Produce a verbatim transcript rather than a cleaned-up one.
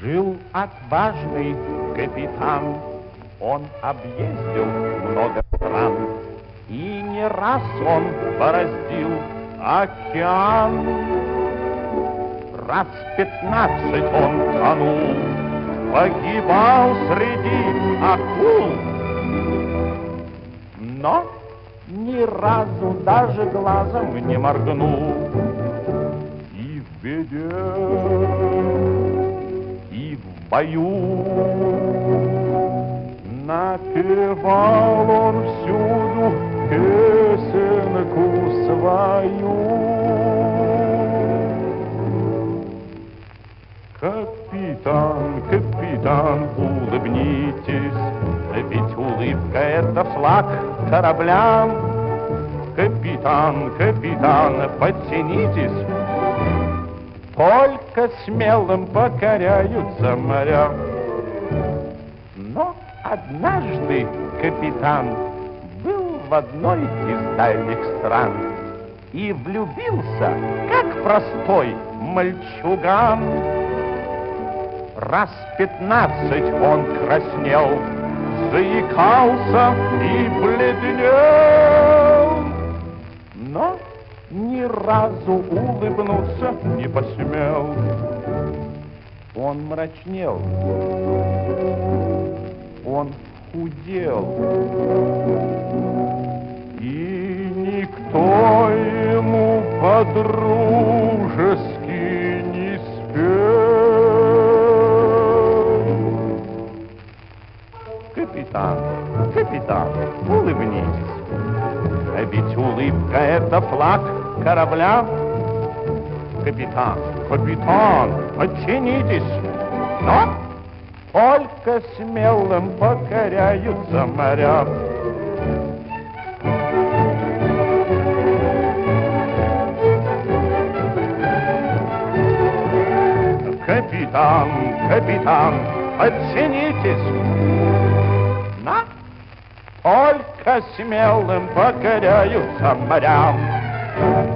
Жил отважный капитан, он объездил много стран, и не раз он бороздил океан. Раз пятнадцать он тонул, погибал среди акул, но ни разу даже глазом не моргнул. И в беде, и в бою напевал он всюду песенку свою. Капитан, капитан, улыбнитесь, ведь улыбка — это флаг корабля. Капитан, капитан, подтянитесь, только смелым покоряются моря. Но однажды капитан был в одной из дальних стран и влюбился, как простой мальчуган. Раз пятнадцать он краснел, заикался и бледнел, но ни разу улыбнуться не посмел. Он мрачнел, он худел, и никто ему по-дружески не спел. Капитан, капитан, улыбнитесь, ведь улыбка — это флаг корабля. Капитан, капитан, подчинитесь, но только смелым покоряются моря. Капитан, капитан, подчинитесь, но только смелым покоряются моря.